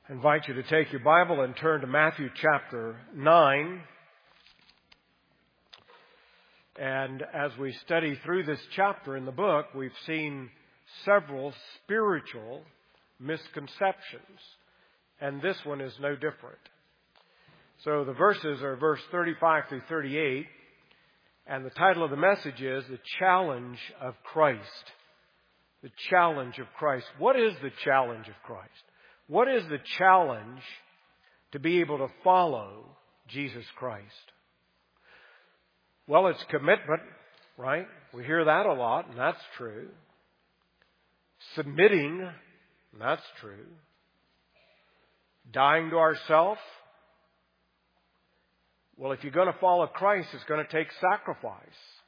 I invite you to take your Bible and turn to Matthew chapter 9. And as we study through this chapter in the book, we've seen several spiritual misconceptions. And this one is no different. So the verses are verse 35 through 38. And the title of the message is The Challenge of Christ. The Challenge of Christ. What is the challenge of Christ? What is the challenge to be able to follow Jesus Christ? Well, it's commitment, right? We hear that a lot, and that's true. Submitting, and that's true. Dying to ourselves. Well, if you're going to follow Christ, it's going to take sacrifice.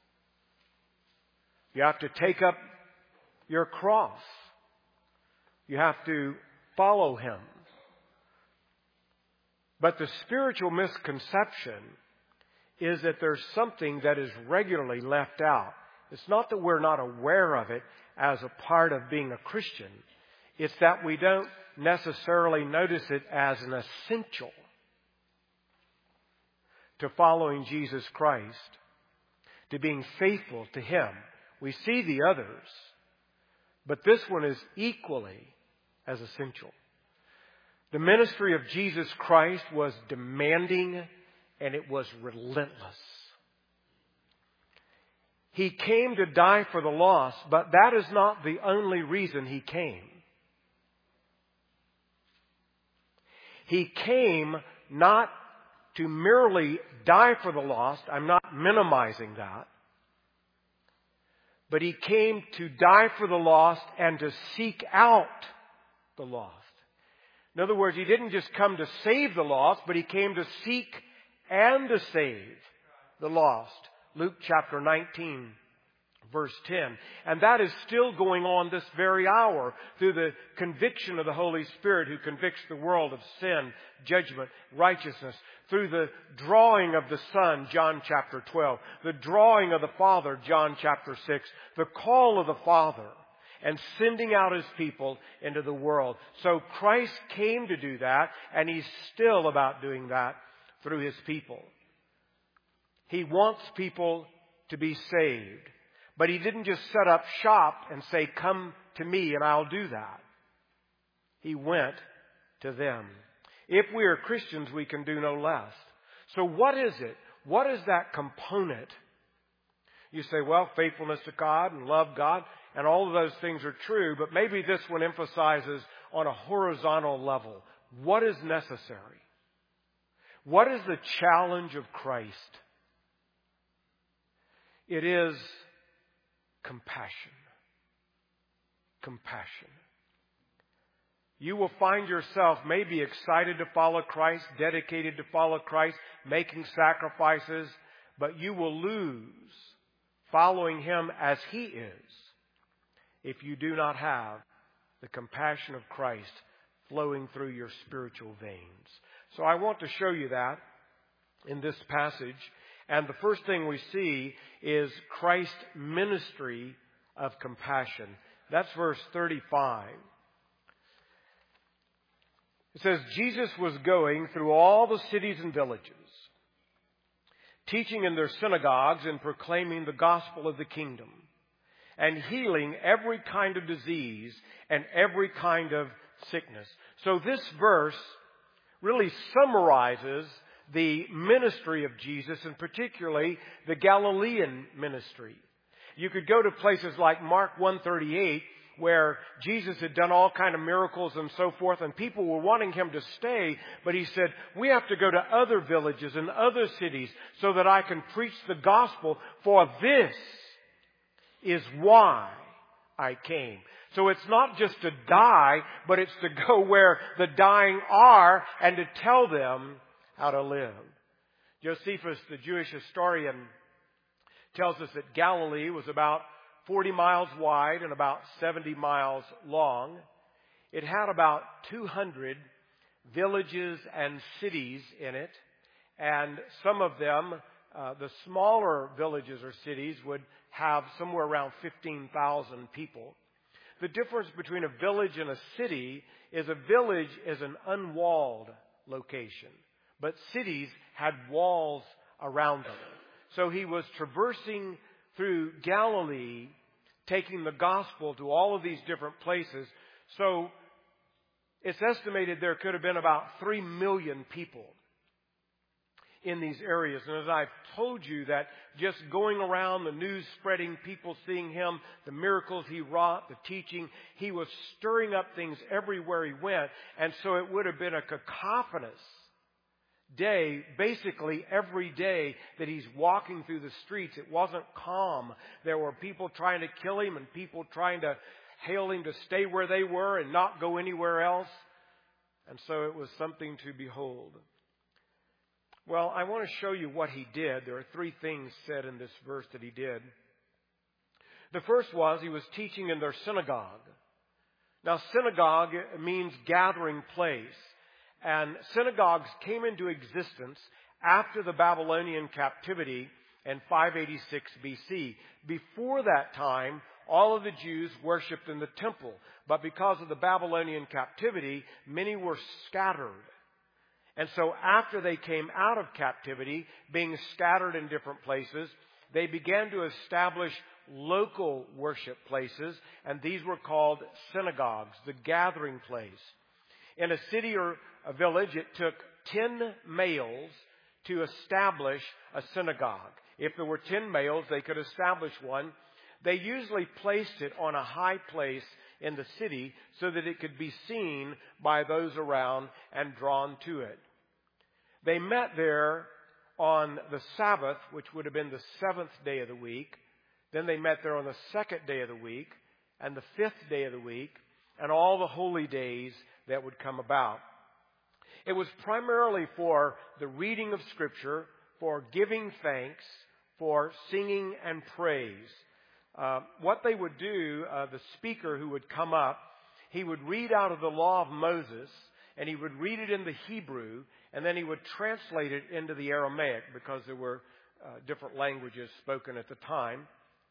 You have to take up your cross. You have to follow Him. But the spiritual misconception is that there's something that is regularly left out. It's not that we're not aware of it as a part of being a Christian. It's that we don't necessarily notice it as an essential to following Jesus Christ, to being faithful to Him. We see the others, but this one is equally as essential. The ministry of Jesus Christ was demanding and it was relentless. He came to die for the lost, but that is not the only reason He came. He came not to merely die for the lost. I'm not minimizing that. But He came to die for the lost and to seek out the lost. In other words, He didn't just come to save the lost, but He came to seek and to save the lost. Luke chapter 19, verse 10. And that is still going on this very hour through the conviction of the Holy Spirit who convicts the world of sin, judgment, righteousness. Through the drawing of the Son, John chapter 12. The drawing of the Father, John chapter 6. The call of the Father. And sending out His people into the world. So Christ came to do that, and He's still about doing that through His people. He wants people to be saved. But He didn't just set up shop and say, "Come to me and I'll do that." He went to them. If we are Christians, we can do no less. So what is it? What is that component? You say, well, faithfulness to God and love God. And all of those things are true, but maybe this one emphasizes on a horizontal level. What is necessary? What is the challenge of Christ? It is compassion. Compassion. You will find yourself maybe excited to follow Christ, dedicated to follow Christ, making sacrifices, but you will lose following Him as He is if you do not have the compassion of Christ flowing through your spiritual veins. So I want to show you that in this passage. And the first thing we see is Christ's ministry of compassion. That's verse 35. It says, Jesus was going through all the cities and villages, teaching in their synagogues and proclaiming the gospel of the kingdom, and healing every kind of disease and every kind of sickness. So this verse really summarizes the ministry of Jesus, and particularly the Galilean ministry. You could go to places like Mark 1:38, where Jesus had done all kind of miracles and so forth, and people were wanting Him to stay, but He said, we have to go to other villages and other cities so that I can preach the gospel, for this is why I came. So it's not just to die, but it's to go where the dying are and to tell them how to live. Josephus, the Jewish historian, tells us that Galilee was about 40 miles wide and about 70 miles long. It had about 200 villages and cities in it, and some of them, the smaller villages or cities, would have somewhere around 15,000 people. The difference between a village and a city is a village is an unwalled location, but cities had walls around them. So he was traversing through Galilee, taking the gospel to all of these different places. So it's estimated there could have been about 3 million people in these areas. And as I've told you, that just going around, the news spreading, people seeing him, the miracles he wrought, the teaching, he was stirring up things everywhere he went. And so it would have been a cacophonous day, basically every day that he's walking through the streets. It wasn't calm. There were people trying to kill him and people trying to hail him to stay where they were and not go anywhere else. And so it was something to behold. Well, I want to show you what he did. There are 3 things said in this verse that he did. The first was he was teaching in their synagogue. Now, synagogue means gathering place. And synagogues came into existence after the Babylonian captivity in 586 BC. Before that time, all of the Jews worshipped in the temple. But because of the Babylonian captivity, many were scattered. And so after they came out of captivity, being scattered in different places, they began to establish local worship places, and these were called synagogues, the gathering place. In a city or a village, it took 10 males to establish a synagogue. If there were 10 males, they could establish one. They usually placed it on a high place in the city so that it could be seen by those around and drawn to it. They met there on the Sabbath, which would have been the 7th day of the week. Then they met there on the 2nd day of the week and the 5th day of the week and all the holy days that would come about. It was primarily for the reading of Scripture, for giving thanks, for singing and praise. What they would do, the speaker who would come up, he would read out of the law of Moses, and he would read it in the Hebrew, and then he would translate it into the Aramaic, because there were different languages spoken at the time.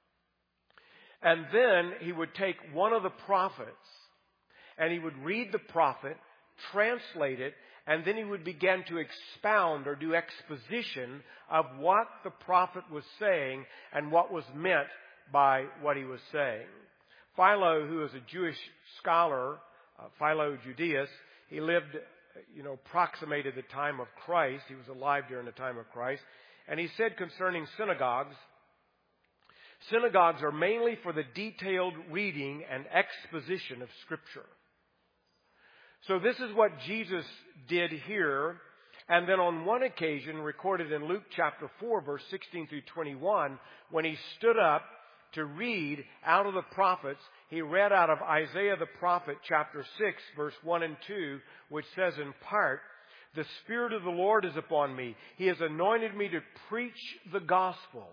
And then he would take one of the prophets, and he would read the prophet, translate it, and then he would begin to expound or do exposition of what the prophet was saying and what was meant by what he was saying. Philo, who is a Jewish scholar, Philo Judaeus, he lived, approximated the time of Christ. He was alive during the time of Christ. And he said concerning synagogues, synagogues are mainly for the detailed reading and exposition of Scripture. So this is what Jesus did here. And then on one occasion, recorded in Luke chapter 4, verse 16 through 21, when he stood up to read out of the prophets, he read out of Isaiah the prophet, chapter 6, verse 1 and 2, which says in part, "The Spirit of the Lord is upon me. He has anointed me to preach the gospel."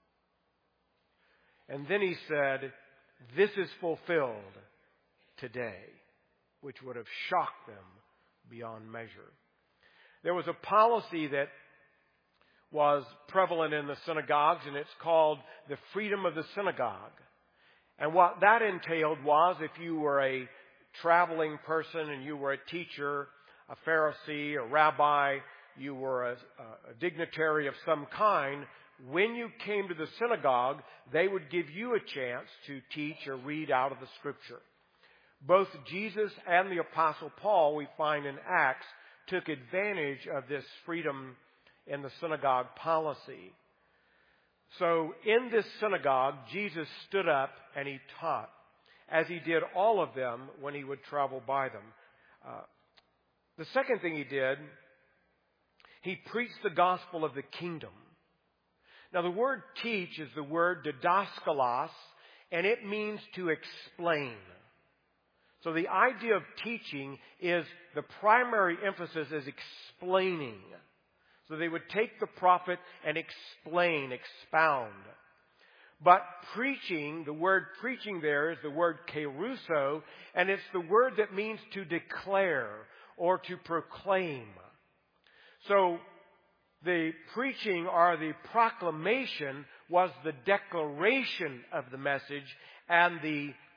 And then he said, "This is fulfilled today," which would have shocked them beyond measure. There was a policy that was prevalent in the synagogues, and it's called the freedom of the synagogue. And what that entailed was, if you were a traveling person and you were a teacher, a Pharisee, a rabbi, you were a dignitary of some kind, when you came to the synagogue, they would give you a chance to teach or read out of the Scripture. Both Jesus and the Apostle Paul, we find in Acts, took advantage of this freedom in the synagogue policy. So in this synagogue, Jesus stood up and he taught, as he did all of them when he would travel by them. The second thing he did, he preached the gospel of the kingdom. Now the word teach is the word didaskalos, and it means to explain. So the idea of teaching is the primary emphasis is explaining. So they would take the prophet and explain, expound. But preaching, the word preaching there is the word keruso, and it's the word that means to declare or to proclaim. So the preaching or the proclamation was the declaration of the message, and the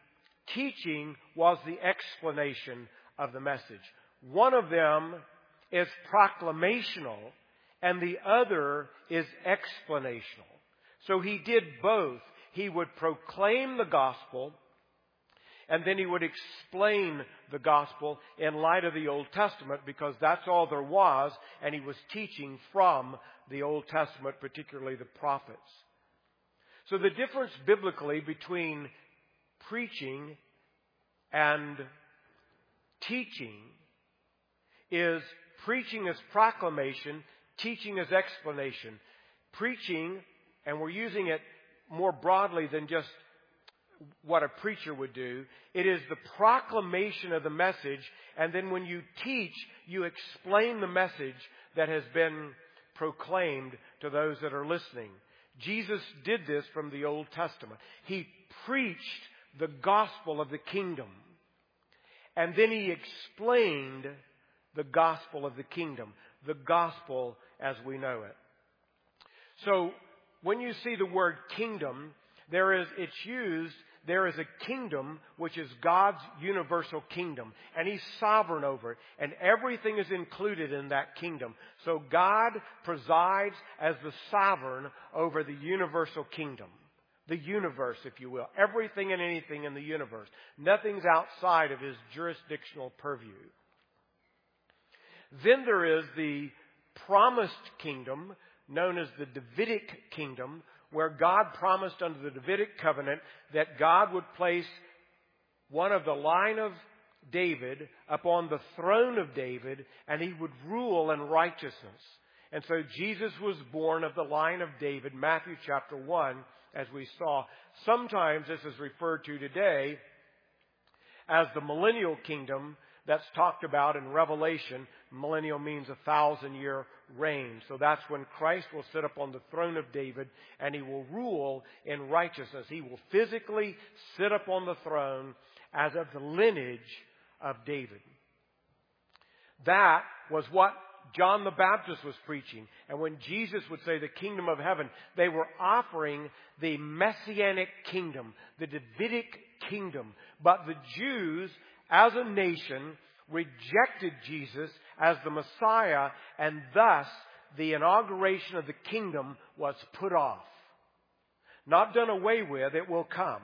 teaching was the explanation of the message. One of them is proclamational, and the other is explanational. So he did both. He would proclaim the gospel, and then he would explain the gospel in light of the Old Testament, because that's all there was, and he was teaching from the Old Testament, particularly the prophets. So the difference biblically between preaching and teaching is preaching is proclamation, teaching is explanation. Preaching, and we're using it more broadly than just what a preacher would do, it is the proclamation of the message, and then when you teach, you explain the message that has been proclaimed to those that are listening. Jesus did this from the Old Testament. He preached the gospel of the kingdom, and then he explained the gospel of the kingdom, the gospel as we know it. So when you see the word kingdom, there is a kingdom which is God's universal kingdom, and He's sovereign over it, and everything is included in that kingdom. So God presides as the sovereign over the universal kingdom, the universe, if you will, everything and anything in the universe. Nothing's outside of His jurisdictional purview. Then there is the promised kingdom, known as the Davidic kingdom, where God promised under the Davidic covenant that God would place one of the line of David upon the throne of David, and he would rule in righteousness. And so Jesus was born of the line of David, Matthew chapter 1, as we saw. Sometimes this is referred to today as the millennial kingdom that's talked about in Revelation. Millennial means 1,000-year reign. So that's when Christ will sit upon the throne of David, and He will rule in righteousness. He will physically sit upon the throne as of the lineage of David. That was what John the Baptist was preaching. And when Jesus would say the kingdom of heaven, they were offering the messianic kingdom, the Davidic kingdom. But the Jews, as a nation, rejected Jesus as the Messiah, and thus the inauguration of the kingdom was put off. Not done away with, it will come.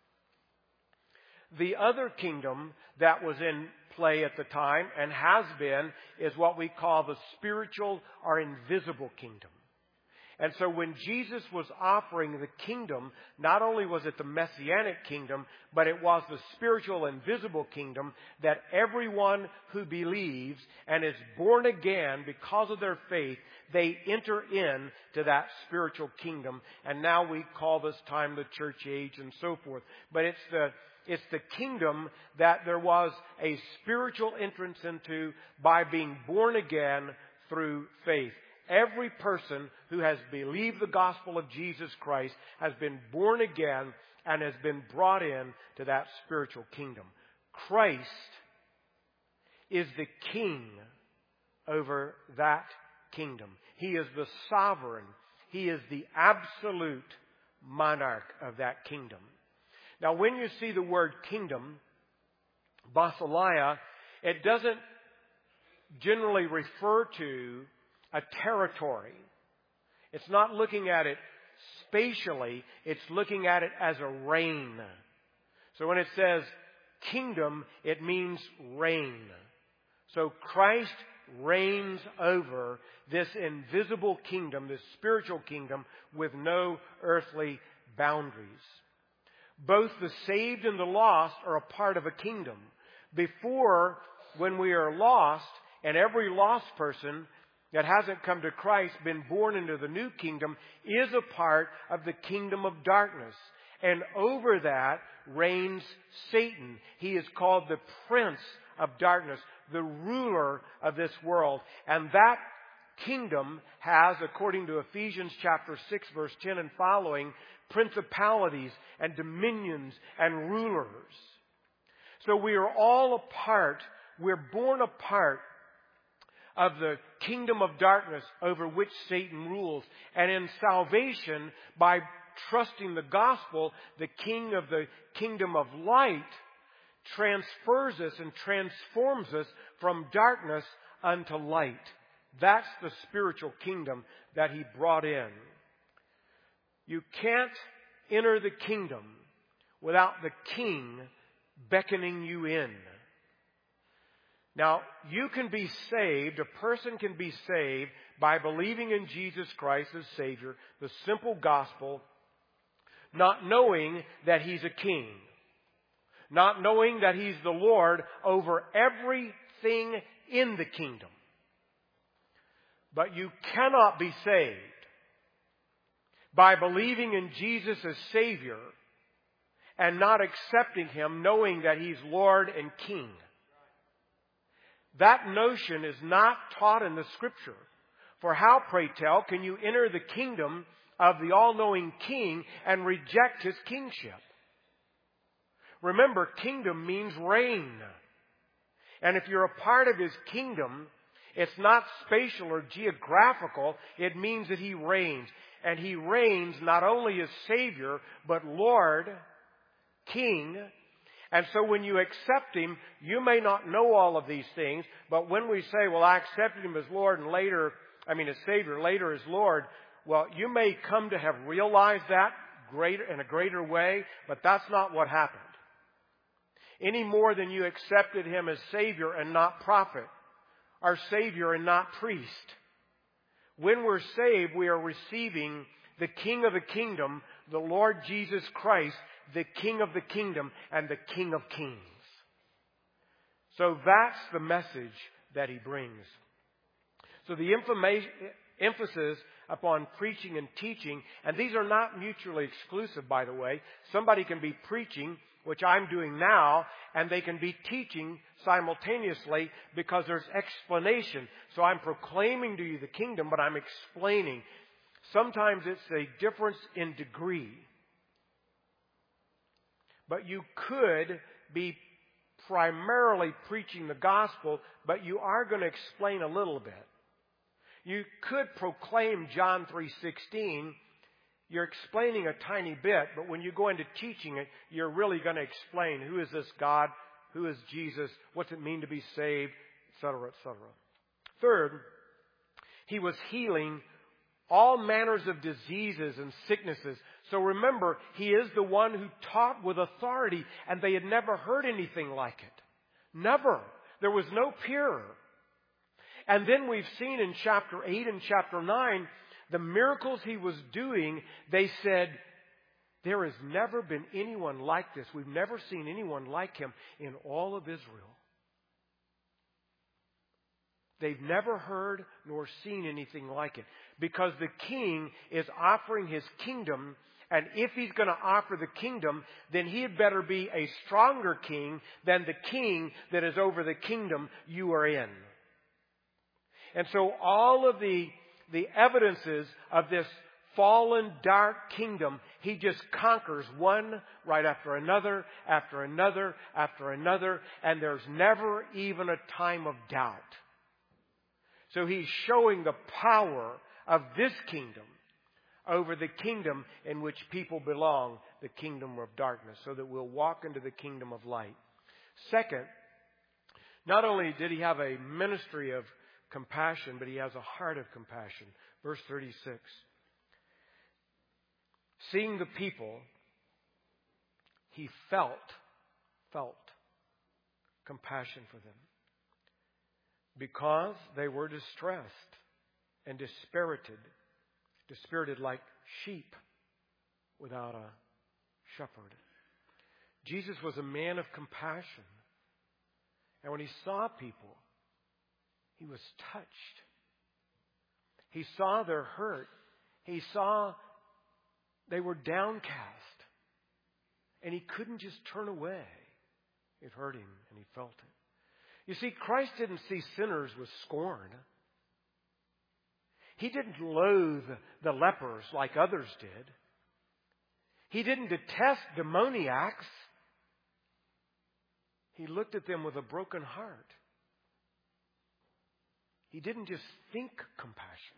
The other kingdom that was in play at the time, and has been, is what we call the spiritual or invisible kingdom. And so when Jesus was offering the kingdom, not only was it the messianic kingdom, but it was the spiritual invisible kingdom that everyone who believes and is born again because of their faith, they enter into that spiritual kingdom. And now we call this time the church age and so forth. But it's the kingdom that there was a spiritual entrance into by being born again through faith. Every person who has believed the gospel of Jesus Christ has been born again and has been brought in to that spiritual kingdom. Christ is the king over that kingdom. He is the sovereign. He is the absolute monarch of that kingdom. Now, when you see the word kingdom, basileia, it doesn't generally refer to a territory. It's not looking at it spatially. It's looking at it as a reign. So when it says kingdom, it means reign. So Christ reigns over this invisible kingdom, this spiritual kingdom, with no earthly boundaries. Both the saved and the lost are a part of a kingdom. Before, when we are lost, and every lost person that hasn't come to Christ, been born into the new kingdom, is a part of the kingdom of darkness. And over that reigns Satan. He is called the prince of darkness, the ruler of this world. And that kingdom has, according to Ephesians chapter 6, verse 10 and following, principalities and dominions and rulers. So we are all a part, we're born a part of the kingdom of darkness over which Satan rules. And in salvation, by trusting the gospel, the king of the kingdom of light transfers us and transforms us from darkness unto light. That's the spiritual kingdom that He brought in. You can't enter the kingdom without the King beckoning you in. Now, you can be saved, a person can be saved by believing in Jesus Christ as Savior, the simple gospel, not knowing that He's a King, not knowing that He's the Lord over everything in the kingdom. But you cannot be saved by believing in Jesus as Savior and not accepting Him, knowing that He's Lord and King. That notion is not taught in the Scripture. For how, pray tell, can you enter the kingdom of the all-knowing King and reject His kingship? Remember, kingdom means reign. And if you're a part of His kingdom, it's not spatial or geographical. It means that He reigns. And He reigns not only as Savior, but Lord, King. And so when you accept Him, you may not know all of these things, but when we say, well, I accepted Him as Lord and as Savior, later as Lord, well, you may come to have realized that in a greater way, but that's not what happened. Any more than you accepted Him as Savior and not prophet, our Savior and not priest. When we're saved, we are receiving the King of the kingdom, the Lord Jesus Christ, the King of the kingdom and the King of kings. So that's the message that He brings. So the emphasis upon preaching and teaching, and these are not mutually exclusive, by the way. Somebody can be preaching, which I'm doing now, and they can be teaching simultaneously because there's explanation. So I'm proclaiming to you the kingdom, but I'm explaining. Sometimes it's a difference in degree. But you could be primarily preaching the gospel, but you are going to explain a little bit. You could proclaim John 3:16. You're explaining a tiny bit, but when you go into teaching it, you're really going to explain who is this God, who is Jesus, what's it mean to be saved, etc., etc. Third, He was healing all manners of diseases and sicknesses. So remember, He is the one who taught with authority, and they had never heard anything like it. Never. There was no peer. And then we've seen in chapter 8 and chapter 9, the miracles He was doing, they said, there has never been anyone like this. We've never seen anyone like Him in all of Israel. They've never heard nor seen anything like it. Because the King is offering His kingdom, and if He's going to offer the kingdom, then He had better be a stronger king than the king that is over the kingdom you are in. And so all of the evidences of this fallen, dark kingdom, He just conquers one right after another, after another, after another, and there's never even a time of doubt. So He's showing the power of this kingdom over the kingdom in which people belong, the kingdom of darkness, so that we'll walk into the kingdom of light. Second, not only did He have a ministry of compassion, but He has a heart of compassion. Verse 36. Seeing the people, He felt compassion for them, because they were distressed and dispirited like sheep without a shepherd. Jesus was a man of compassion. And when He saw people, He was touched. He saw their hurt. He saw they were downcast. And He couldn't just turn away. It hurt Him, and He felt it. You see, Christ didn't see sinners with scorn. He didn't loathe the lepers like others did. He didn't detest demoniacs. He looked at them with a broken heart. He didn't just think compassion.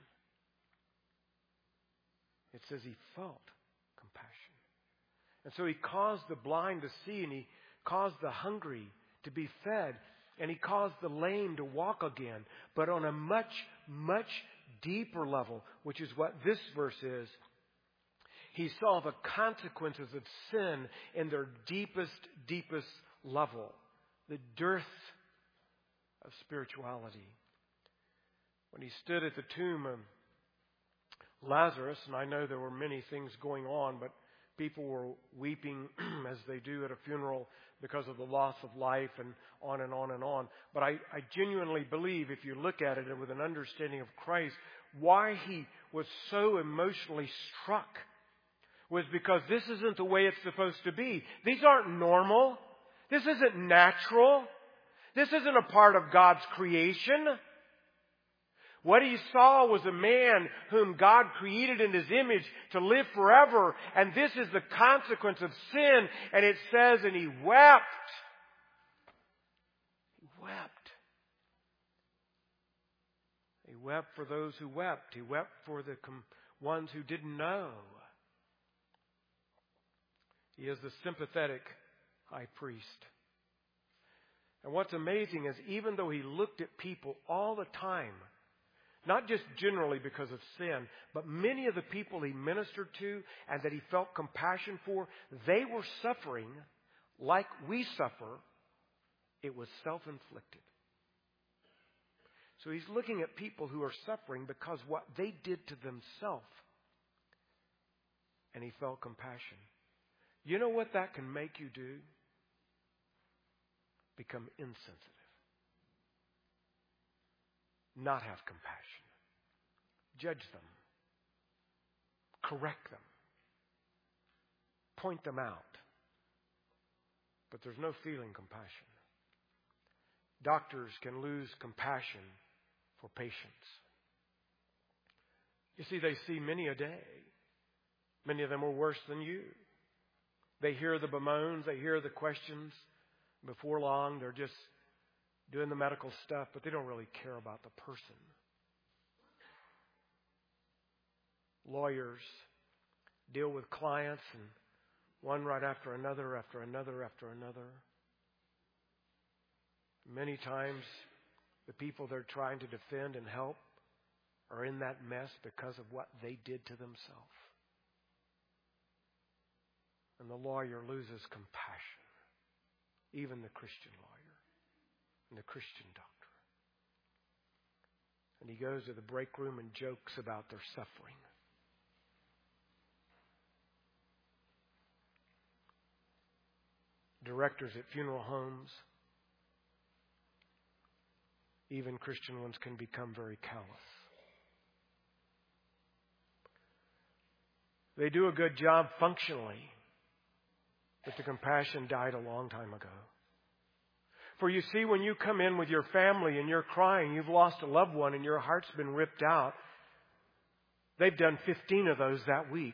It says He felt compassion. And so He caused the blind to see, and He caused the hungry to be fed, and He caused the lame to walk again. But on a much, much deeper level, which is what this verse is, He saw the consequences of sin in their deepest, deepest level. The dearth of spirituality. When He stood at the tomb of Lazarus, and I know there were many things going on, but people were weeping as they do at a funeral because of the loss of life and on and on and on. But I genuinely believe, if you look at it with an understanding of Christ, why He was so emotionally struck was because this isn't the way it's supposed to be. These aren't normal. This isn't natural. This isn't a part of God's creation. What He saw was a man whom God created in His image to live forever. And this is the consequence of sin. And it says, and He wept. He wept. He wept for those who wept. He wept for the ones who didn't know. He is the sympathetic high priest. And what's amazing is even though He looked at people all the time, not just generally because of sin, but many of the people He ministered to and that He felt compassion for, they were suffering like we suffer. It was self-inflicted. So He's looking at people who are suffering because what they did to themselves. And He felt compassion. You know what that can make you do? Become insensitive. Not have compassion. Judge them. Correct them. Point them out. But there's no feeling compassion. Doctors can lose compassion for patients. You see, they see many a day. Many of them are worse than you. They hear the bemoans, they hear the questions. Before long, they're just doing the medical stuff, but they don't really care about the person. Lawyers deal with clients, and one right after another, after another, after another. Many times, the people they're trying to defend and help are in that mess because of what they did to themselves. And the lawyer loses compassion. Even the Christian lawyer and the Christian doctor. And he goes to the break room and jokes about their suffering. Directors at funeral homes, even Christian ones, can become very callous. They do a good job functionally, but the compassion died a long time ago. For you see, when you come in with your family and you're crying, you've lost a loved one and your heart's been ripped out. They've done 15 of those that week.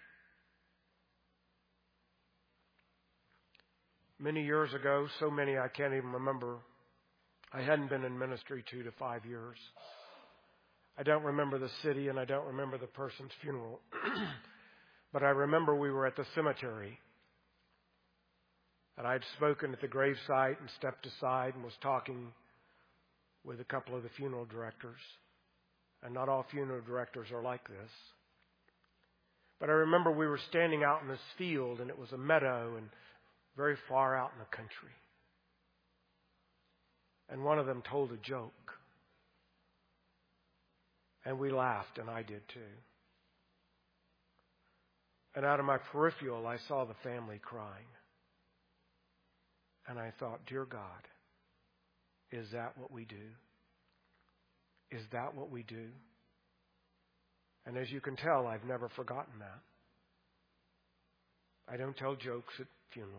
Many years ago, so many I can't even remember. I hadn't been in ministry 2 to 5 years. I don't remember the city and I don't remember the person's funeral. But I remember we were at the cemetery. And I'd spoken at the gravesite and stepped aside and was talking with a couple of the funeral directors. And not all funeral directors are like this. But I remember we were standing out in this field, and it was a meadow and very far out in the country. And one of them told a joke. And we laughed, and I did too. And out of my peripheral, I saw the family crying. And I thought, dear God, is that what we do? Is that what we do? And as you can tell, I've never forgotten that. I don't tell jokes at funerals.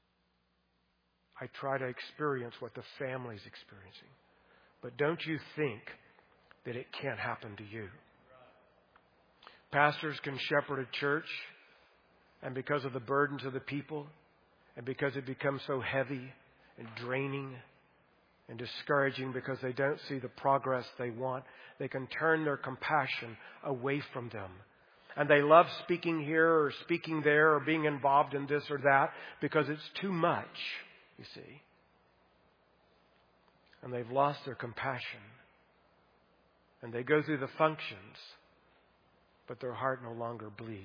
I try to experience what the family's experiencing. But don't you think that it can't happen to you? Pastors can shepherd a church, and because of the burdens of the people, and because it becomes so heavy and draining and discouraging because they don't see the progress they want, they can turn their compassion away from them. And they love speaking here or speaking there or being involved in this or that because it's too much. you see. And they've lost their compassion. And they go through the functions, but their heart no longer bleeds.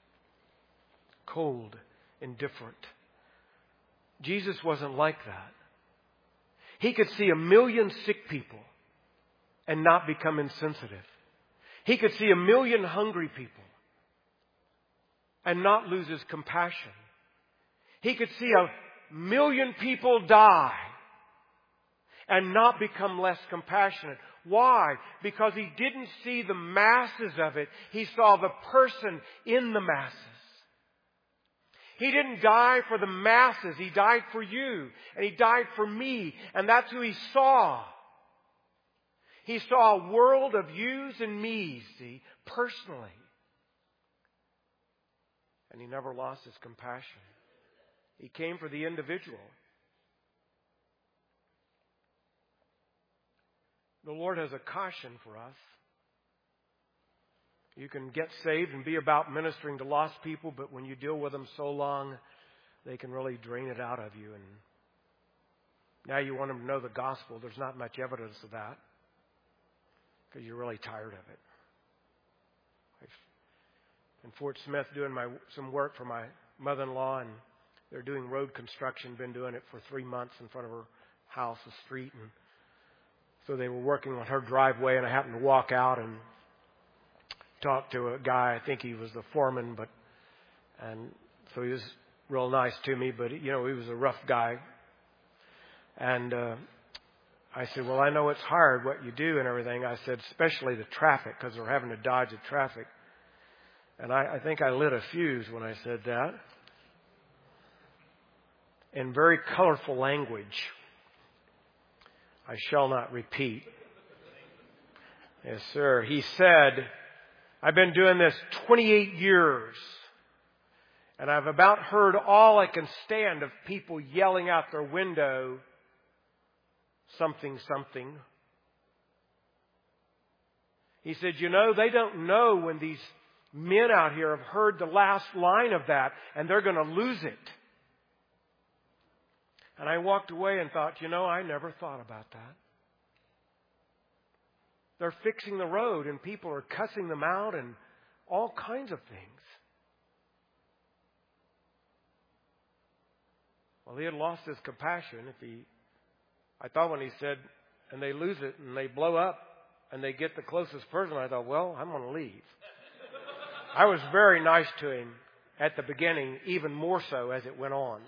Cold, indifferent. Jesus wasn't like that. He could see 1 million sick people and not become insensitive. He could see 1 million hungry people and not lose his compassion. He could see 1 million people die and not become less compassionate. Why? Because he didn't see the masses of it. He saw the person in the masses. He didn't die for the masses. He died for you. And he died for me. And that's who he saw. He saw a world of yous and me's, see, personally. And he never lost his compassion. He came for the individual. The Lord has a caution for us. You can get saved and be about ministering to lost people, but when you deal with them so long, they can really drain it out of you. And now you want them to know the gospel. There's not much evidence of that because you're really tired of it. In Fort Smith doing some work for my mother-in-law, and they're doing road construction, been doing it for 3 months in front of her house, the street. And so they were working on her driveway, and I happened to walk out and talk to a guy. I think he was the foreman, and so he was real nice to me, but he was a rough guy. And I said, well, I know it's hard what you do and everything. I said, especially the traffic, because they're having to dodge the traffic. And I think I lit a fuse when I said that. In very colorful language. I shall not repeat. Yes, sir. He said, I've been doing this 28 years. And I've about heard all I can stand of people yelling out their window, something, something. He said, they don't know when these men out here have heard the last line of that, and they're going to lose it. And I walked away and thought, I never thought about that. They're fixing the road, and people are cussing them out and all kinds of things. Well, he had lost his compassion. I thought when he said, and they lose it, and they blow up, and they get the closest person, I thought, well, I'm going to leave. I was very nice to him at the beginning, even more so as it went on.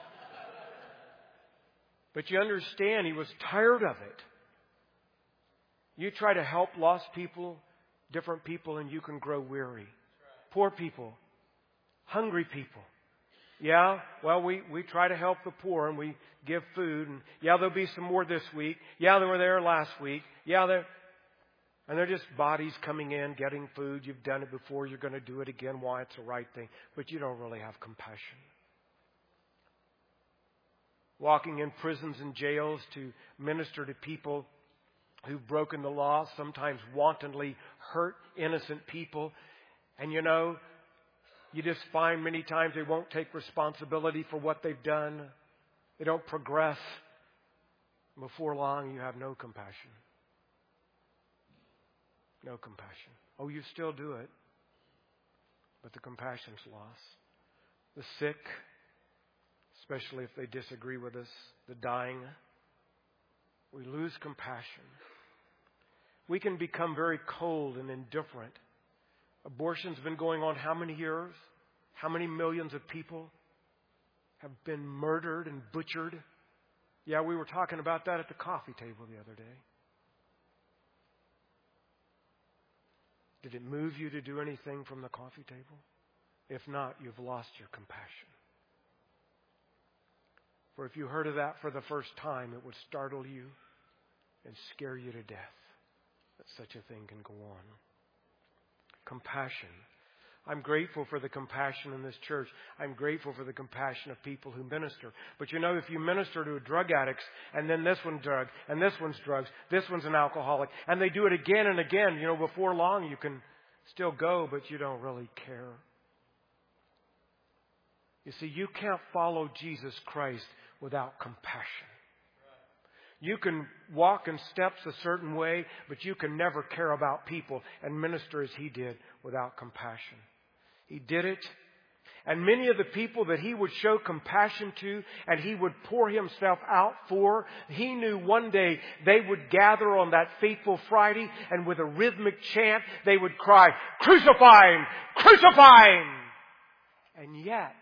But you understand, he was tired of it. You try to help lost people, different people, and you can grow weary. Poor people, hungry people. Yeah, well, we try to help the poor and we give food. And yeah, there'll be some more this week. Yeah, they were there last week. Yeah, they're just bodies coming in, getting food. You've done it before. You're going to do it again. Why? It's the right thing. But you don't really have compassion. Walking in prisons and jails to minister to people who've broken the law, sometimes wantonly hurt innocent people. And you just find many times they won't take responsibility for what they've done. They don't progress. Before long, you have no compassion. No compassion. Oh, you still do it, but the compassion's lost. The sick, especially if they disagree with us, the dying, we lose compassion. We can become very cold and indifferent. Abortion's been going on how many years? How many millions of people have been murdered and butchered? Yeah, we were talking about that at the coffee table the other day. Did it move you to do anything from the coffee table? If not, you've lost your compassion. For if you heard of that for the first time, it would startle you and scare you to death that such a thing can go on. Compassion. I'm grateful for the compassion in this church. I'm grateful for the compassion of people who minister. But if you minister to drug addicts, and then this one's drug, and this one's drugs, this one's an alcoholic, and they do it again and again, before long you can still go, but you don't really care. You see, you can't follow Jesus Christ without compassion. You can walk in steps a certain way, but you can never care about people and minister as He did without compassion. He did it. And many of the people that He would show compassion to and He would pour Himself out for, He knew one day they would gather on that fateful Friday, and with a rhythmic chant they would cry, "Crucify Him! Crucify Him!" And yet,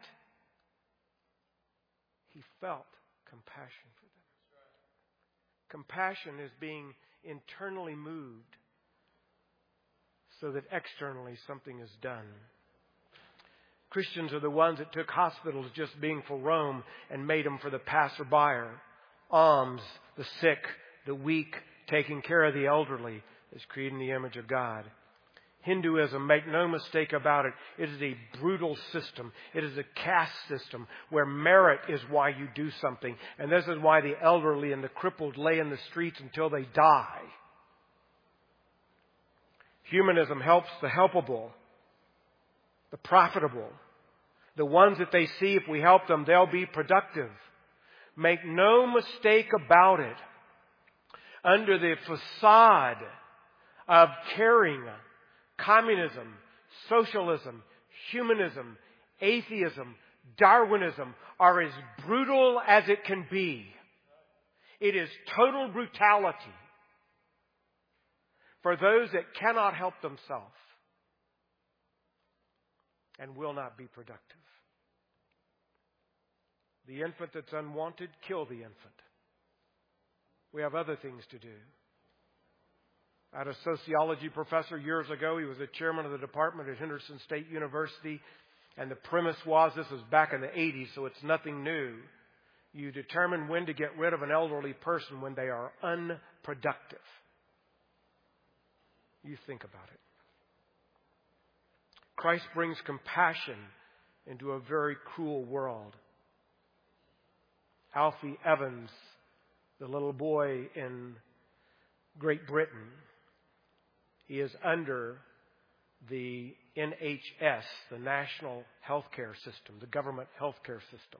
He felt compassion for them. Compassion is being internally moved so that externally something is done. Christians are the ones that took hospitals just being for Rome and made them for the passerby. Alms, the sick, the weak, taking care of the elderly is creating the image of God. Hinduism, make no mistake about it, it is a brutal system. It is a caste system where merit is why you do something. And this is why the elderly and the crippled lay in the streets until they die. Humanism helps the helpable, the profitable, the ones that they see if we help them, they'll be productive. Make no mistake about it. Under the facade of caring, communism, socialism, humanism, atheism, Darwinism are as brutal as it can be. It is total brutality for those that cannot help themselves and will not be productive. The infant that's unwanted, kill the infant. We have other things to do. I had a sociology professor years ago. He was the chairman of the department at Henderson State University. And the premise was, this was back in the 80s, so it's nothing new. You determine when to get rid of an elderly person when they are unproductive. You think about it. Christ brings compassion into a very cruel world. Alfie Evans, the little boy in Great Britain, he is under the NHS, the National Healthcare System, the government healthcare system.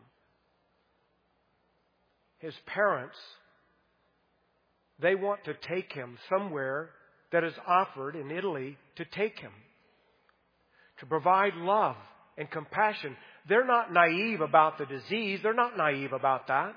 His parents, they want to take him somewhere that is offered in Italy to take him, to provide love and compassion. They're not naive about the disease. They're not naive about that.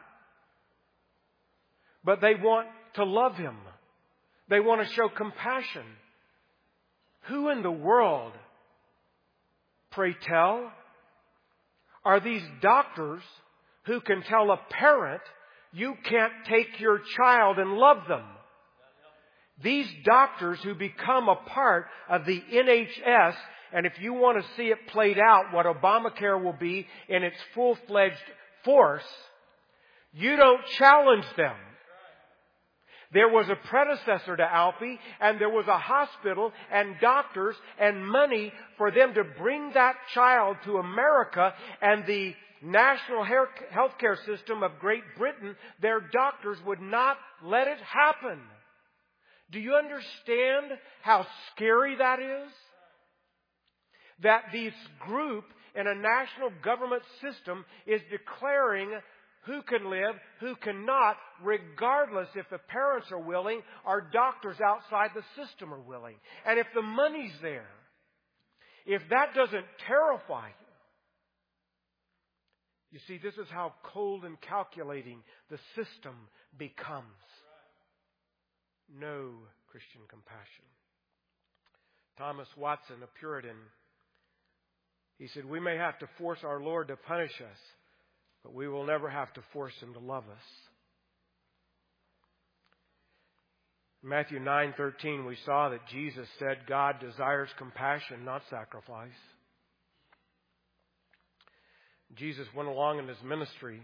But they want to love him. They want to show compassion. Who in the world, pray tell, are these doctors who can tell a parent, you can't take your child and love them? These doctors who become a part of the NHS, and if you want to see it played out, what Obamacare will be in its full-fledged force, you don't challenge them. There was a predecessor to Alfie, and there was a hospital and doctors and money for them to bring that child to America, and the National Healthcare System of Great Britain, their doctors would not let it happen. Do you understand how scary that is? That this group in a national government system is declaring who can live, who cannot, regardless if the parents are willing or doctors outside the system are willing. And if the money's there, if that doesn't terrify you, see, this is how cold and calculating the system becomes. No Christian compassion. Thomas Watson, a Puritan, he said, we may have to force our Lord to punish us, but we will never have to force Him to love us. In Matthew 9:13, we saw that Jesus said God desires compassion, not sacrifice. Jesus went along in His ministry.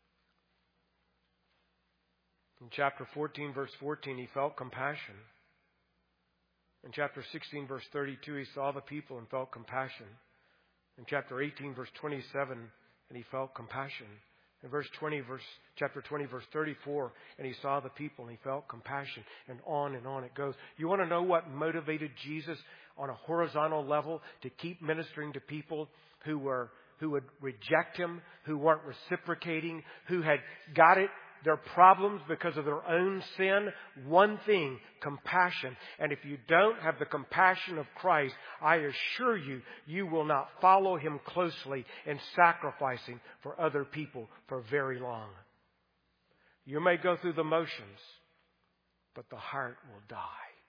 In chapter 14, verse 14, He felt compassion. In chapter 16, verse 32, He saw the people and felt compassion. In chapter 18, verse 27, and He felt compassion. In chapter 20, verse 34, and He saw the people and He felt compassion. And on it goes. You want to know what motivated Jesus on a horizontal level to keep ministering to people who were who would reject him, who weren't reciprocating, who had got their problems because of their own sin. One thing, compassion. And if you don't have the compassion of Christ, I assure you, you will not follow him closely in sacrificing for other people for very long. You may go through the motions, but the heart will die.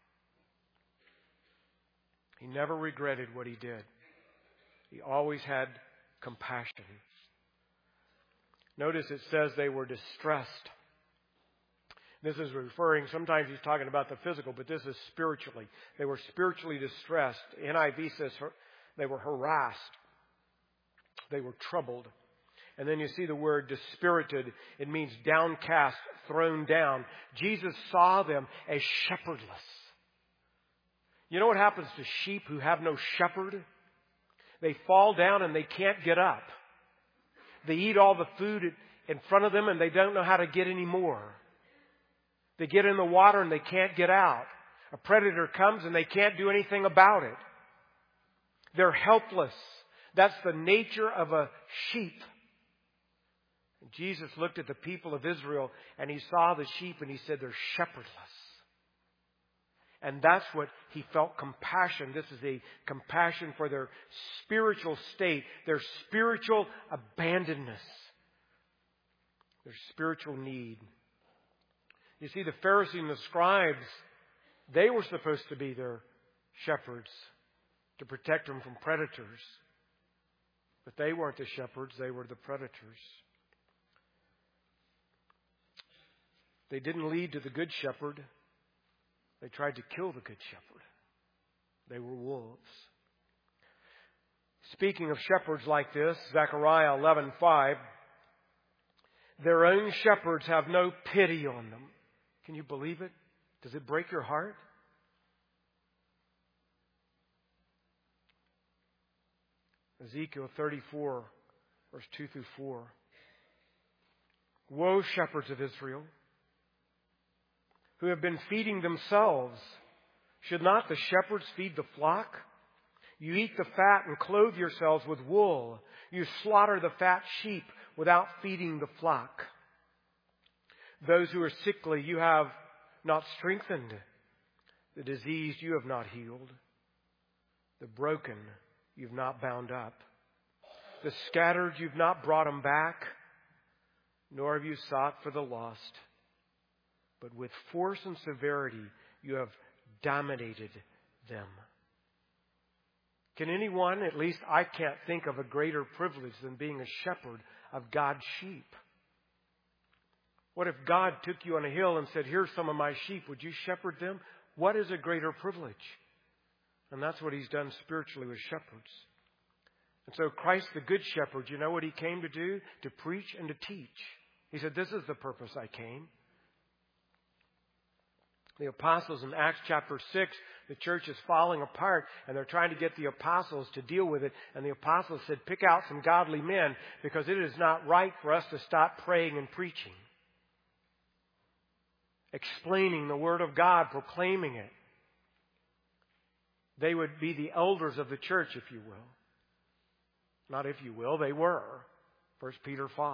He never regretted what he did. He always had compassion. Notice it says they were distressed. This is referring, sometimes he's talking about the physical, but this is spiritually. They were spiritually distressed. NIV says they were harassed. They were troubled. And then you see the word dispirited. It means downcast, thrown down. Jesus saw them as shepherdless. You know what happens to sheep who have no shepherd? They fall down and they can't get up. They eat all the food in front of them and they don't know how to get any more. They get in the water and they can't get out. A predator comes and they can't do anything about it. They're helpless. That's the nature of a sheep. And Jesus looked at the people of Israel and he saw the sheep and he said they're shepherdless. And that's what he felt compassion. This is a compassion for their spiritual state, their spiritual abandonness, their spiritual need. You see, the Pharisees and the scribes, they were supposed to be their shepherds to protect them from predators. But they weren't the shepherds, they were the predators. They didn't lead to the good shepherd. They tried to kill the good shepherd. They were wolves. Speaking of shepherds like this, Zechariah 11:5, their own shepherds have no pity on them. Can you believe it? Does it break your heart? Ezekiel 34, verse 2 through 4. Woe, shepherds of Israel, who have been feeding themselves. Should not the shepherds feed the flock? You eat the fat and clothe yourselves with wool. You slaughter the fat sheep without feeding the flock. Those who are sickly you have not strengthened. The diseased you have not healed. The broken you've not bound up. The scattered you've not brought them back. Nor have you sought for the lost. But with force and severity, you have dominated them. Can anyone, at least I can't think of a greater privilege than being a shepherd of God's sheep. What if God took you on a hill and said, here's some of my sheep, would you shepherd them? What is a greater privilege? And that's what he's done spiritually with shepherds. And so Christ, the good shepherd, you know what he came to do? To preach and to teach. He said, this is the purpose I came. The apostles in Acts chapter 6, the church is falling apart and they're trying to get the apostles to deal with it. And the apostles said, pick out some godly men because it is not right for us to stop praying and preaching. Explaining the Word of God, proclaiming it. They would be the elders of the church, if you will. Not if you will, they were. 1 Peter 5.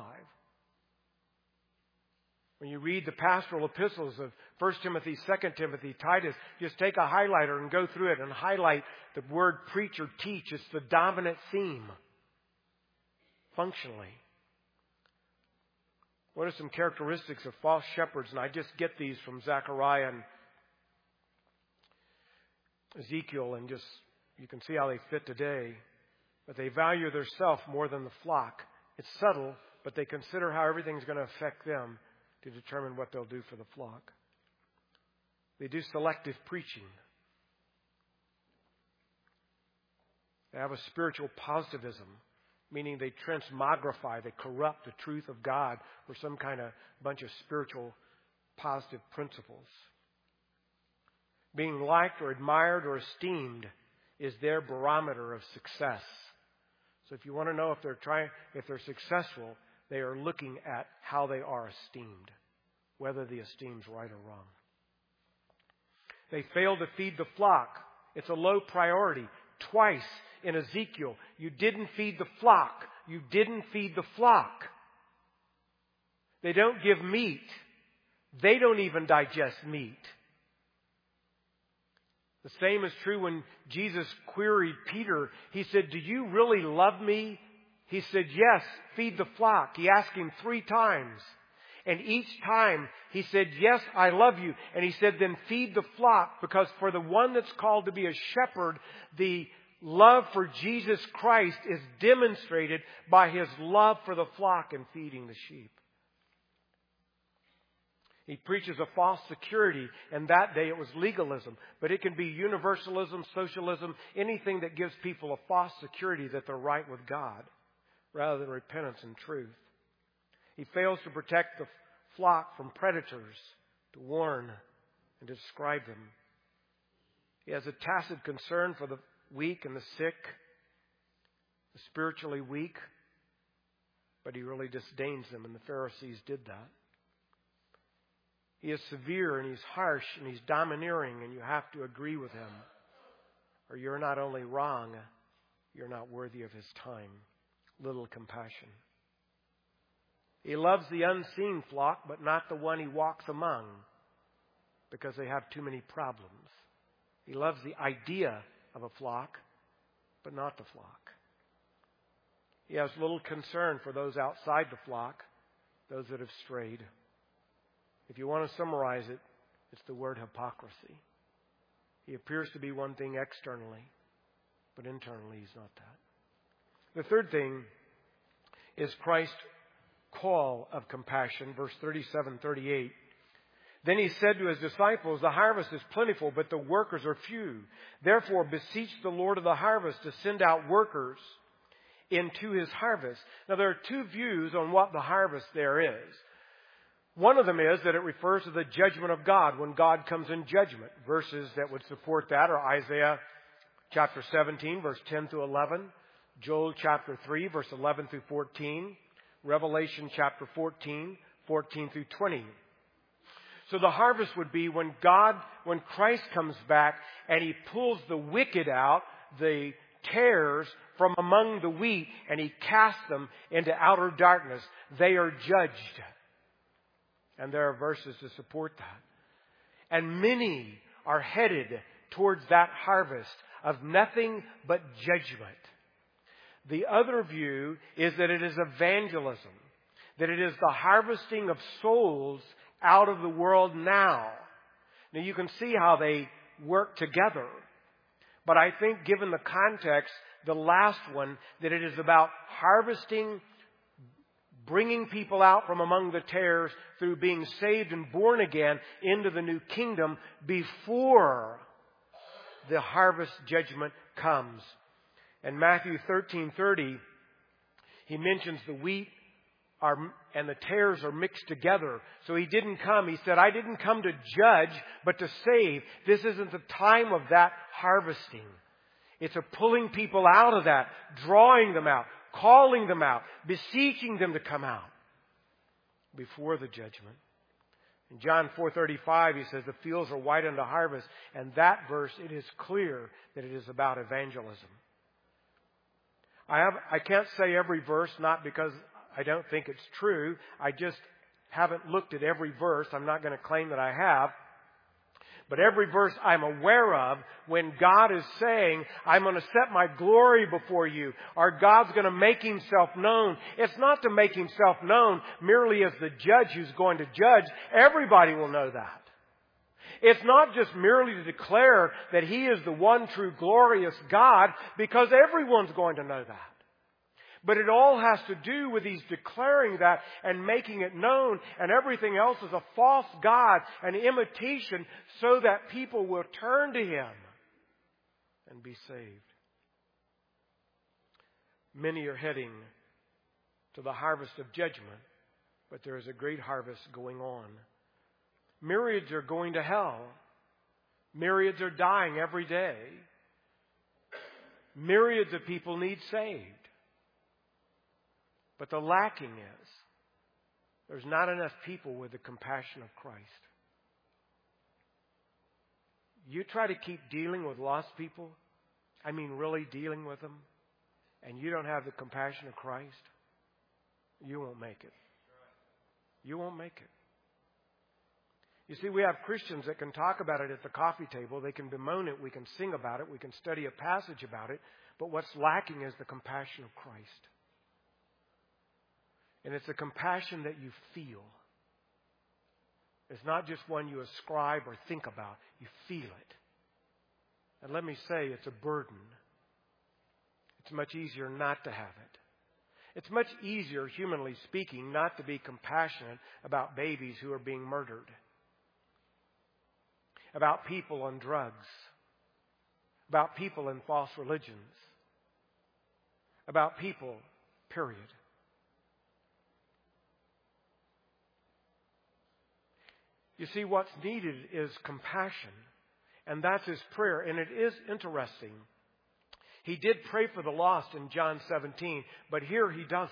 When you read the pastoral epistles of 1 Timothy, 2 Timothy, Titus, just take a highlighter and go through it and highlight the word preach or teach. It's the dominant theme. Functionally. What are some characteristics of false shepherds? And I just get these from Zechariah and Ezekiel, and just you can see how they fit today. But they value their self more than the flock. It's subtle, but they consider how everything's going to affect them to determine what they'll do for the flock. They do selective preaching. They have a spiritual positivism, meaning they transmogrify, they corrupt the truth of God for some kind of bunch of spiritual positive principles. Being liked or admired or esteemed is their barometer of success. So if you want to know if they're successful, they are looking at how they are esteemed, whether the esteem's right or wrong. They fail to feed the flock. It's a low priority. Twice in Ezekiel, you didn't feed the flock. You didn't feed the flock. They don't give meat. They don't even digest meat. The same is true when Jesus queried Peter. He said, do you really love me? He said, yes, feed the flock. He asked him 3 times. And each time he said, yes, I love you. And he said, then feed the flock. Because for the one that's called to be a shepherd, the love for Jesus Christ is demonstrated by his love for the flock and feeding the sheep. He preaches a false security, and that day it was legalism. But it can be universalism, socialism, anything that gives people a false security that they're right with God, rather than repentance and truth. He fails to protect the flock from predators, to warn and to describe them. He has a tacit concern for the weak and the sick, the spiritually weak, but he really disdains them, and the Pharisees did that. He is severe and he's harsh and he's domineering, and you have to agree with him, or you're not only wrong, you're not worthy of his time. Little compassion. He loves the unseen flock, but not the one he walks among, because they have too many problems. He loves the idea of a flock, but not the flock. He has little concern for those outside the flock, those that have strayed. If you want to summarize it, it's the word hypocrisy. He appears to be one thing externally, but internally he's not that. The third thing is Christ's call of compassion, verse 37-38. Then he said to his disciples, the harvest is plentiful, but the workers are few. Therefore, beseech the Lord of the harvest to send out workers into his harvest. Now, there are 2 views on what the harvest there is. One of them is that it refers to the judgment of God, when God comes in judgment. Verses that would support that are Isaiah chapter 17, verse 10 through 11, Joel chapter 3, verse 11 through 14, Revelation chapter 14, 14 through 20. So the harvest would be when Christ comes back and he pulls the wicked out, the tares from among the wheat, and he casts them into outer darkness. They are judged. And there are verses to support that. And many are headed towards that harvest of nothing but judgment. The other view is that it is evangelism, that it is the harvesting of souls out of the world now. Now you can see how they work together. But I think, given the context, the last one, that it is about harvesting, bringing people out from among the tares through being saved and born again into the new kingdom before the harvest judgment comes. In Matthew 13:30, he mentions the wheat and the tares are mixed together. So he didn't come. He said, I didn't come to judge, but to save. This isn't the time of that harvesting. It's a pulling people out of that, drawing them out, calling them out, beseeching them to come out before the judgment. In John 4:35, he says, the fields are white unto harvest. And that verse, it is clear that it is about evangelism. I can't say every verse, not because I don't think it's true. I just haven't looked at every verse. I'm not going to claim that I have. But every verse I'm aware of, when God is saying, I'm going to set my glory before you, or God's going to make himself known, it's not to make himself known merely as the judge who's going to judge. Everybody will know that. It's not just merely to declare that he is the one true glorious God, because everyone's going to know that. But it all has to do with he's declaring that and making it known, and everything else is a false god, an imitation, so that people will turn to him and be saved. Many are heading to the harvest of judgment, but there is a great harvest going on. Myriads are going to hell. Myriads are dying every day. Myriads of people need saved. But the lacking is, there's not enough people with the compassion of Christ. You try to keep dealing with lost people, I mean really dealing with them, and you don't have the compassion of Christ, you won't make it. You won't make it. You see, we have Christians that can talk about it at the coffee table. They can bemoan it. We can sing about it. We can study a passage about it. But what's lacking is the compassion of Christ. And it's a compassion that you feel. It's not just one you ascribe or think about. You feel it. And let me say, it's a burden. It's much easier not to have it. It's much easier, humanly speaking, not to be compassionate about babies who are being murdered, about people on drugs, about people in false religions, about people, period. You see, what's needed is compassion, and that's his prayer. And it is interesting. He did pray for the lost in John 17, but here he doesn't.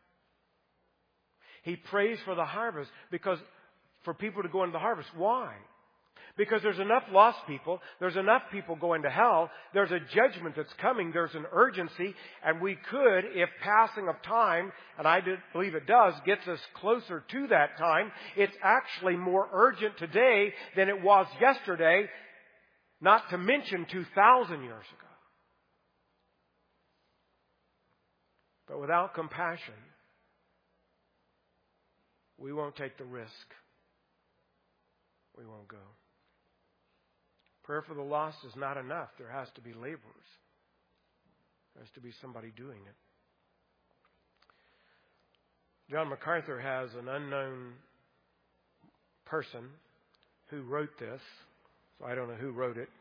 He prays for the harvest for people to go into the harvest. Why? Because there's enough lost people. There's enough people going to hell. There's a judgment that's coming. There's an urgency. And we could, if passing of time, and I believe it does, gets us closer to that time, it's actually more urgent today than it was yesterday, not to mention 2,000 years ago. But without compassion, we won't take the risk. We won't go. Prayer for the lost is not enough. There has to be laborers. There has to be somebody doing it. John MacArthur has an unknown person who wrote this, so I don't know who wrote it.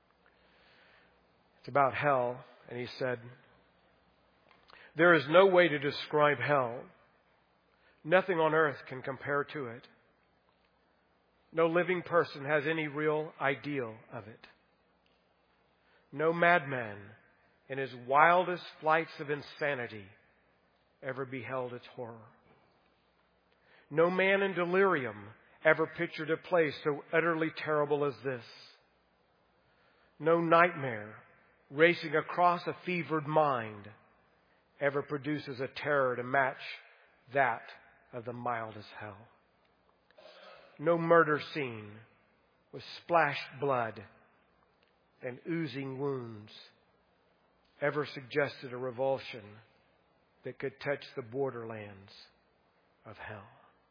It's about hell, and he said, "There is no way to describe hell. Nothing on earth can compare to it. No living person has any real ideal of it. No madman in his wildest flights of insanity ever beheld its horror. No man in delirium ever pictured a place so utterly terrible as this. No nightmare racing across a fevered mind ever produces a terror to match that of the mildest hell. No murder scene with splashed blood and oozing wounds ever suggested a revulsion that could touch the borderlands of hell."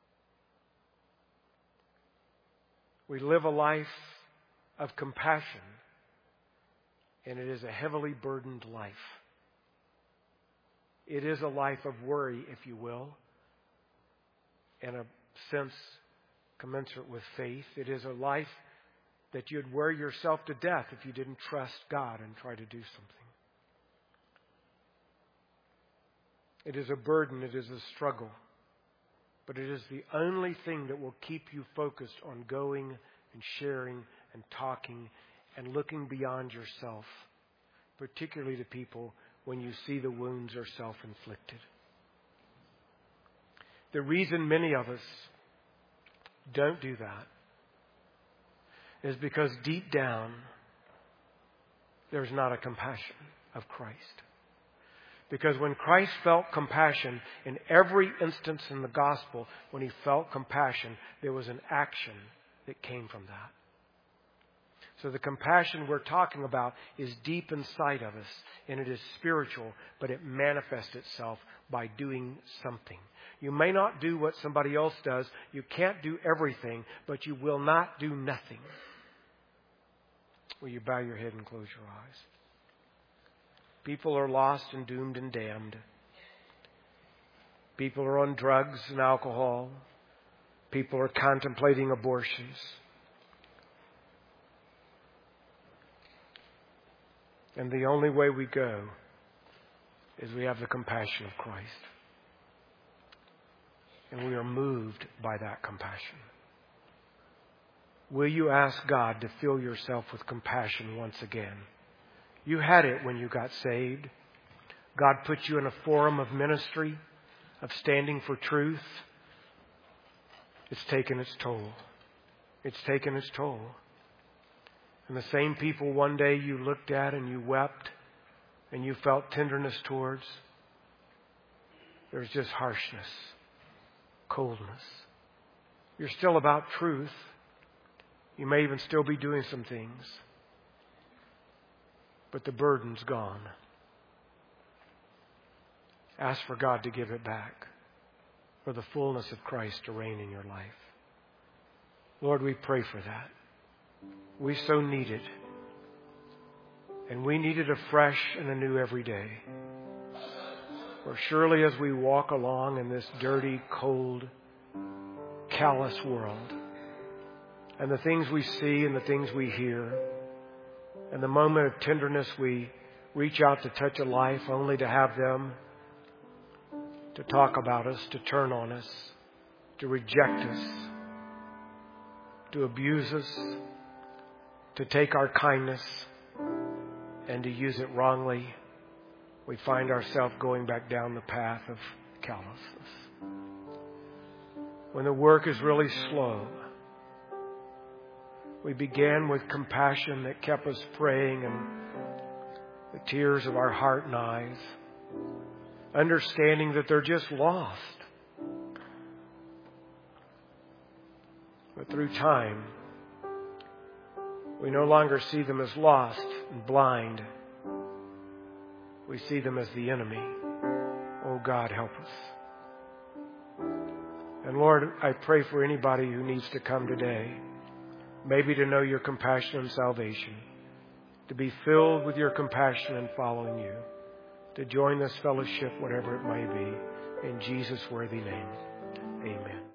We live a life of compassion, and it is a heavily burdened life. It is a life of worry, if you will, in a sense commensurate with faith. It is a life that you'd worry yourself to death if you didn't trust God and try to do something. It is a burden. It is a struggle. But it is the only thing that will keep you focused on going and sharing and talking and looking beyond yourself, particularly to people when you see the wounds are self-inflicted. The reason many of us don't do that is because deep down there's not a compassion of Christ. Because when Christ felt compassion in every instance in the gospel, when he felt compassion, there was an action that came from that. So the compassion we're talking about is deep inside of us, and it is spiritual, but it manifests itself by doing something. You may not do what somebody else does. You can't do everything, but you will not do nothing. Will you bow your head and close your eyes? People are lost and doomed and damned. People are on drugs and alcohol. People are contemplating abortions. And the only way we go is we have the compassion of Christ. And we are moved by that compassion. Will you ask God to fill yourself with compassion once again? You had it when you got saved. God put you in a forum of ministry, of standing for truth. It's taken its toll. It's taken its toll. And the same people one day you looked at and you wept, and you felt tenderness towards, there's just harshness, coldness. You're still about truth. You may even still be doing some things, but the burden's gone. Ask for God to give it back, for the fullness of Christ to reign in your life. Lord, we pray for that. We so need it. And we need it afresh and anew every day. For surely as we walk along in this dirty, cold, callous world, and the things we see and the things we hear, and the moment of tenderness we reach out to touch a life only to have them to talk about us, to turn on us, to reject us, to abuse us, to take our kindness and to use it wrongly, we find ourselves going back down the path of callousness. When the work is really slow, we began with compassion that kept us praying and the tears of our heart and eyes, understanding that they're just lost. But through time, we no longer see them as lost and blind. We see them as the enemy. Oh God, help us. And Lord, I pray for anybody who needs to come today, maybe to know your compassion and salvation, to be filled with your compassion and following you, to join this fellowship, whatever it may be, in Jesus' worthy name. Amen.